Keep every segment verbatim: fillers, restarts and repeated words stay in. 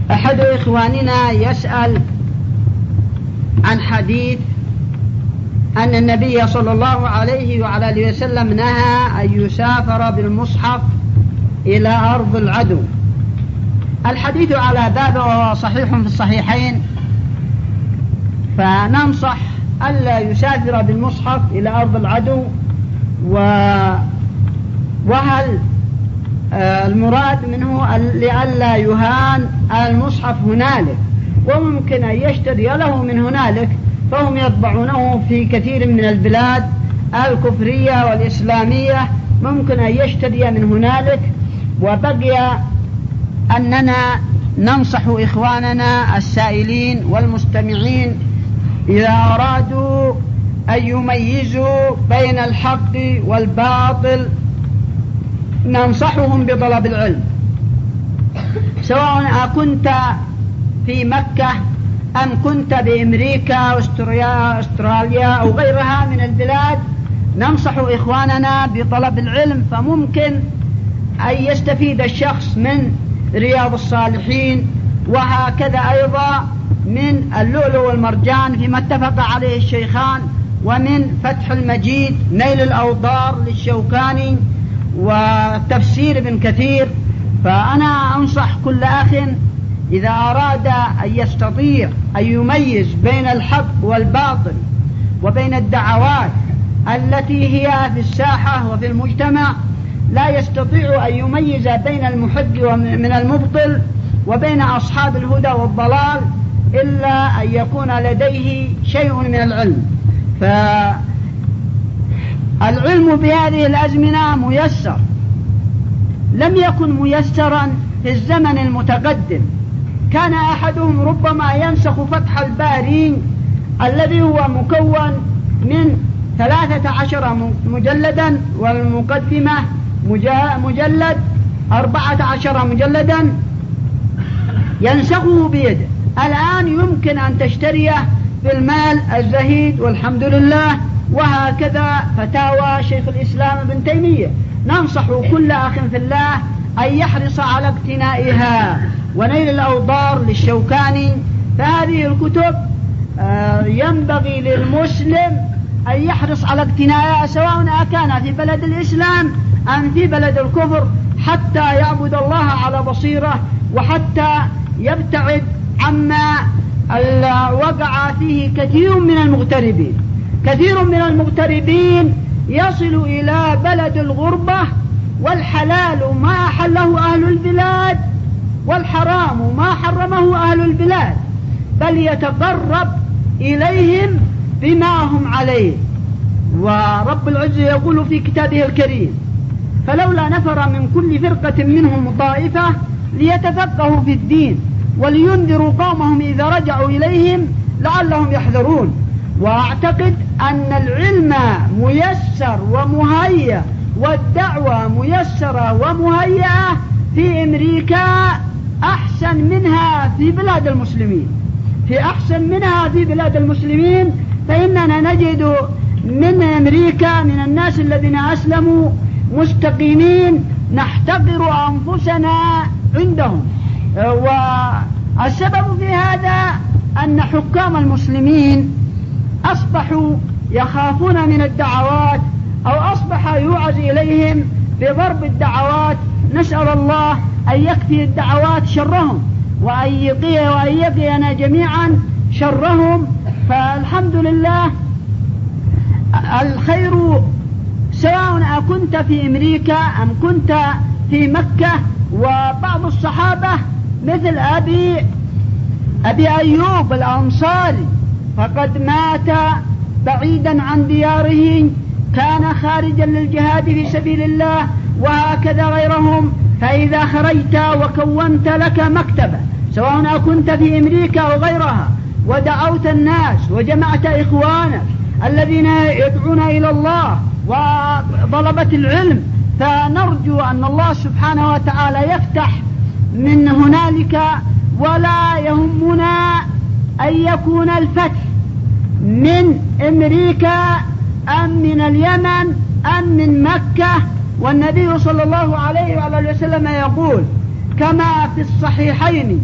أحد إخواننا يسأل عن حديث أن النبي صلى الله عليه وعلى آله وسلم نهى أن يسافر بالمصحف إلى أرض العدو. الحديث على بابه وهو صحيح في الصحيحين، فننصح ألا يسافر بالمصحف إلى أرض العدو. وهل المراد منه لئلا يهان المصحف هنالك، وممكن أن يشتري له من هنالك، فهم يطبعونه في كثير من البلاد الكفرية والإسلامية، ممكن أن يشتري من هنالك. وبقي أننا ننصح إخواننا السائلين والمستمعين إذا أرادوا أن يميزوا بين الحق والباطل ننصحهم بطلب العلم، سواء كنت في مكة أم كنت بأمريكا أستراليا أو غيرها من البلاد. ننصح إخواننا بطلب العلم، فممكن أن يستفيد الشخص من رياض الصالحين، وهكذا أيضا من اللؤلؤ والمرجان فيما اتفق عليه الشيخان، ومن فتح المجيد نيل الأوضار للشوكاني، وتفسير ابن كثير. فأنا أنصح كل أخ إذا أراد أن يستطيع أن يميز بين الحق والباطل وبين الدعوات التي هي في الساحة وفي المجتمع، لا يستطيع أن يميز بين المحق من المبطل وبين أصحاب الهدى والضلال إلا أن يكون لديه شيء من العلم. فالعلم بهذه الأزمنة ميسر، لم يكن ميسرا في الزمن المتقدم. كان أحدهم ربما ينسخ فتح الباري الذي هو مكون من ثلاثة عشر مجلدا، والمقدمة مجلد أربعة عشر مجلدا، ينسخه بيده. الآن يمكن أن تشتريه بالمال الزهيد والحمد لله. وهكذا فتاوى شيخ الإسلام ابن تيمية. ننصح كل أخ في الله أن يحرص على اقتنائها، ونيل الأوضار للشوكاني. فهذه الكتب ينبغي للمسلم أن يحرص على اقتنائها، سواء كان في بلد الإسلام أم في بلد الكفر، حتى يعبد الله على بصيرة، وحتى يبتعد عما وقع فيه كثير من المغتربين. كثير من المغتربين يصل إلى بلد الغربة والحلال ما أحله أهل البلاد، والحرام ما حرمه أهل البلاد، بل يتقرب إليهم بما هم عليه. ورب العزة يقول في كتابه الكريم: فلولا نفر من كل فرقة منهم طائفة ليتفقهوا في الدين ولينذروا قومهم إذا رجعوا إليهم لعلهم يحذرون. وأعتقد أن العلم ميسر ومهيأ، والدعوة ميسرة ومهيئة في أمريكا أحسن منها في بلاد المسلمين، في أحسن منها في بلاد المسلمين. فإننا نجد من أمريكا من الناس الذين أسلموا مستقيمين نحتقر أنفسنا عندهم. والسبب في هذا أن حكام المسلمين أصبحوا يخافون من الدعوات، أو أصبح يوعز إليهم بضرب الدعوات. نسأل الله أن يكفي الدعوات شرهم، وأن يقينا جميعا شرهم. فالحمد لله الخير سواء كنت في أمريكا أم كنت في مكة. وبعض الصحابة مثل أبي, أبي أيوب الأنصاري فقد مات بعيدا عن دياره، كان خارجا للجهاد في سبيل الله، وهكذا غيرهم. فإذا خرجت وكونت لك مكتبة سواء كنت في أمريكا أو غيرها، ودعوت الناس وجمعت إخوانك الذين يدعون إلى الله وطلبة العلم، فنرجو أن الله سبحانه وتعالى يفتح من هنالك. ولا يهمنا أن يكون الفتح من أمريكا أم من اليمن أم من مكة. والنبي صلى الله عليه وعلى وسلم يقول كما في الصحيحين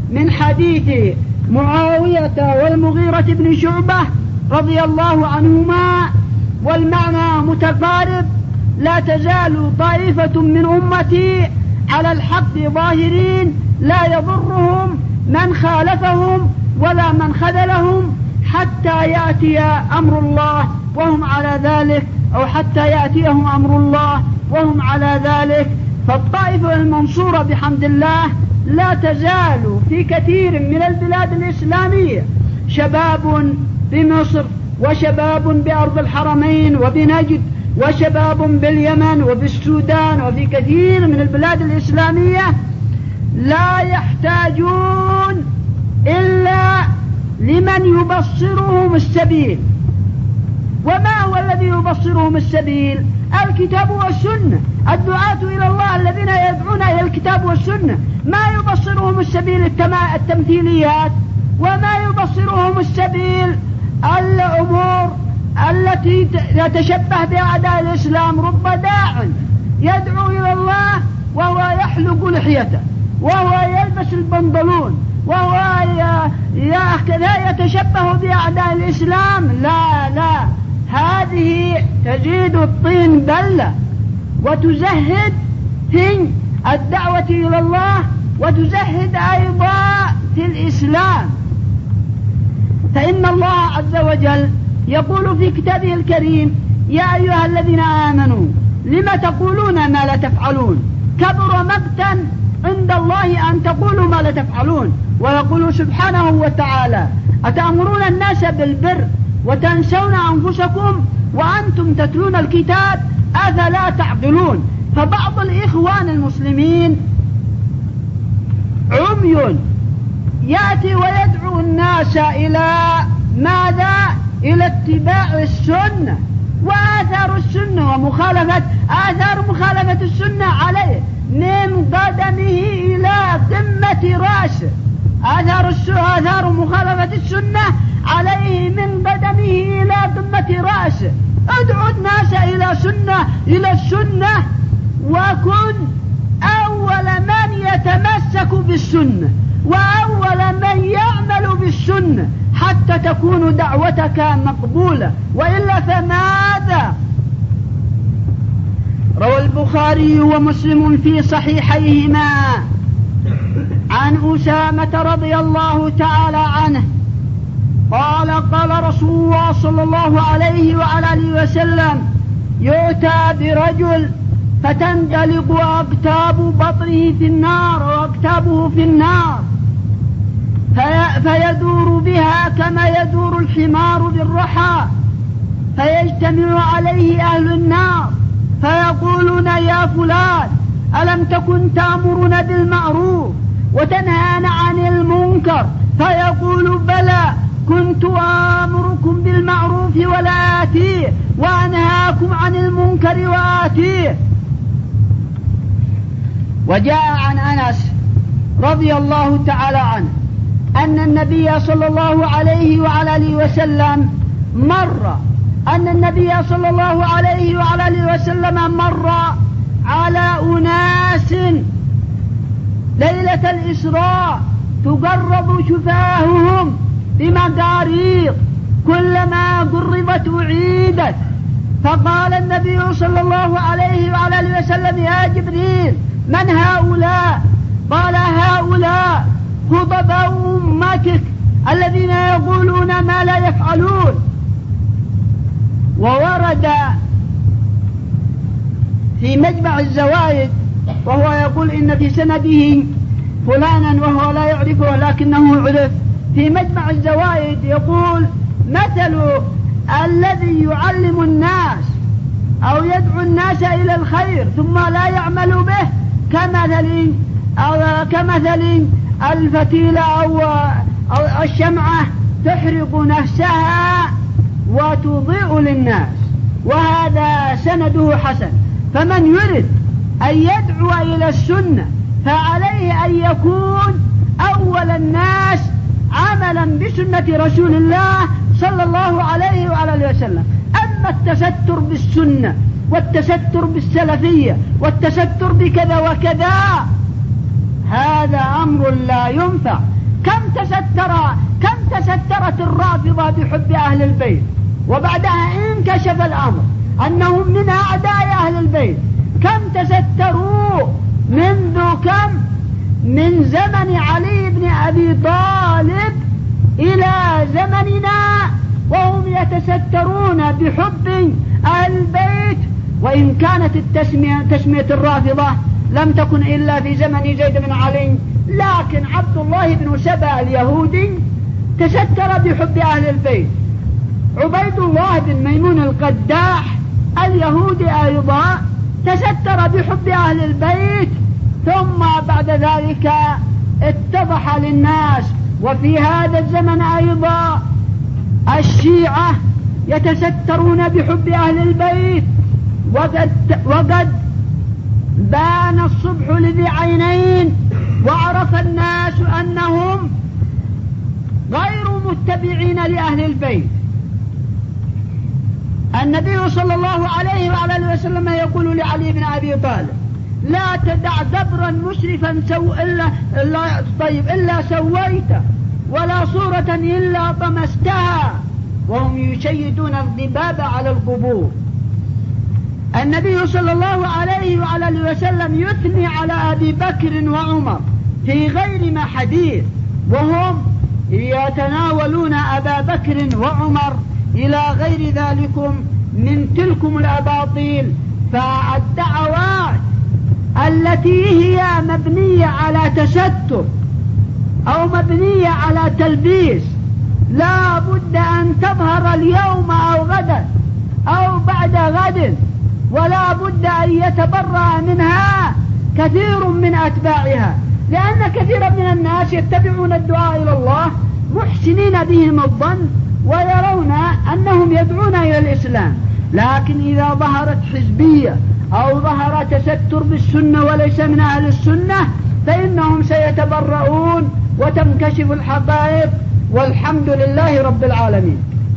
من حديث معاوية والمغيرة بن شعبة رضي الله عنهما، والمعنى متقارب: لا تزال طائفة من أمتي على الحق ظاهرين لا يضرهم من خالفهم ولا من خذلهم حتى يأتي أمر الله وهم على ذلك، أو حتى يأتيهم أمر الله وهم على ذلك. فالطائفة المنصورة بحمد الله لا تزال في كثير من البلاد الإسلامية، شباب بمصر، وشباب بأرض الحرمين وبنجد، وشباب باليمن وبالسودان وفي كثير من البلاد الإسلامية لا يحتاجون إلا لمن يبصرهم السبيل. وما هو الذي يبصرهم السبيل؟ الكتاب والسنة. الدعاة إلى الله الذين يدعون إلى الكتاب والسنة ما يبصرهم السبيل التمثيليات، وما يبصرهم السبيل الأمور التي تتشبه بأعداء الإسلام. رب داع يدعو إلى الله وهو يحلق لحيته وهو يلبس البنطلون وهو كذا يتشبه بأعداء الإسلام. لا لا، هذه تزيد الطين بلة وتزهد في الدعوة إلى الله وتزهد أيضا في الإسلام. فإن الله عز وجل يقول في كتابه الكريم: يا أيها الذين آمنوا لم تقولون ما لا تفعلون، كبر مقتا عند الله أن تقولوا ما لا تفعلون. ويقول سبحانه وتعالى: أتأمرون الناس بالبر وتنسون أنفسكم وأنتم تتلون الكتاب أفلا تعقلون. فبعض الإخوان المسلمين عمي يأتي ويدعو الناس إلى ماذا؟ إلى اتباع السنة وآثار السنة ومخالفة آثار مخالفة السنة عليه من قدمه إلى قمة رأسه. آثار آثار مخالفة السنة عليه من قدمه إلى قمة رأسه. ادعو الناس إلى سنة إلى السنة، وكن أول من يتمسك بالسنة وأول من يعمل بالسنة حتى تكون دعوتك مقبولة، وإلا فماذا؟ روى البخاري ومسلم في صحيحيهما عن أسامة رضي الله تعالى عنه قال: قال رسول الله صلى الله عليه وعلى آله وسلم: يؤتى برجل فتندلق أقتاب بطنه في النار وأقتابه في النار في فيدور بها كما يدور الحمار بالرحى، فيجتمع عليه أهل النار فيقولون: يا فلان ألم تكن تأمرنا بالمعروف وتنهانا عن المنكر؟ فيقول: بلى، كنت آمركم بالمعروف ولا آتيه وأنهاكم عن المنكر وآتيه. وجاء عن أنس رضي الله تعالى عنه أن النبي صلى الله عليه وعلى آله وسلم مر أن النبي صلى الله عليه وعلى آله وسلم مر على أناس ليلة الإسراء تقرض شفاههم بمقاريض، كلما قربت أعيدت. فقال النبي صلى الله عليه وعلى آله وسلم: يا جبريل، من هؤلاء؟ قال: هؤلاء خطباء أمتك الذين يقولون ما لا يفعلون. وورد في مجمع الزوائد وهو يقول إن في سنده فلانا وهو لا يعرفه لكنه عرف. في مجمع الزوائد يقول: مثل الذي يعلم الناس أو يدعو الناس إلى الخير ثم لا يعمل به كمثل أو كمثل الفتيلة أو, أو الشمعة تحرق نفسها وتضيء للناس. وهذا سنده حسن. فمن يريد أن يدعو إلى السنة فعليه أن يكون أول الناس عملا بسنة رسول الله صلى الله عليه وعلى وسلم. أما التستر بالسنة والتستر بالسلفية والتستر بكذا وكذا هذا أمر لا ينفع. كم تستر كم تسترت الرافضة بحب أهل البيت، وبعدها انكشف الأمر أنهم من أعداء أهل البيت. كم تستروا منذ كم من زمن علي بن أبي طالب إلى زمننا وهم يتسترون بحب أهل البيت، وإن كانت التسمية تسمية الرافضة لم تكن إلا في زمن زيد بن علي، لكن عبد الله بن سبأ اليهودي تستر بحب أهل البيت. عبيد الله بن ميمون القداح اليهودي أيضا تستر بحب أهل البيت. ثم بعد ذلك اتضح للناس، وفي هذا الزمن أيضا الشيعة يتسترون بحب أهل البيت، وقد, وقد بان الصبح لذي عينين، وعرف الناس أنهم غير متبعين لأهل البيت. النبي صلى الله عليه وعلى اله وسلم يقول لعلي بن أبي طالب: لا تدع دبرا مسرفا سو إلا, إلا, طيب إلا سويته، ولا صورة إلا طمستها، وهم يشيدون الضباب على القبور. النبي صلى الله عليه وعلى اله وسلم يثني على أبي بكر وعمر في غير ما حديث، وهم يتناولون أبا بكر وعمر إلى غير ذلكم من تلكم الأباطيل. فالدعوات التي هي مبنية على تستر أو مبنية على تلبيس لا بد أن تظهر اليوم أو غدا أو بعد غد، ولا بد أن يتبرأ منها كثير من أتباعها، لأن كثيرا من الناس يتبعون الدعاء إلى الله محسنين بهم الظن ويرون أنهم يدعون إلى الإسلام، لكن إذا ظهرت حزبية أو ظهر تستر بالسنة وليس من أهل السنة فإنهم سيتبرؤون وتنكشف الحقائق، والحمد لله رب العالمين.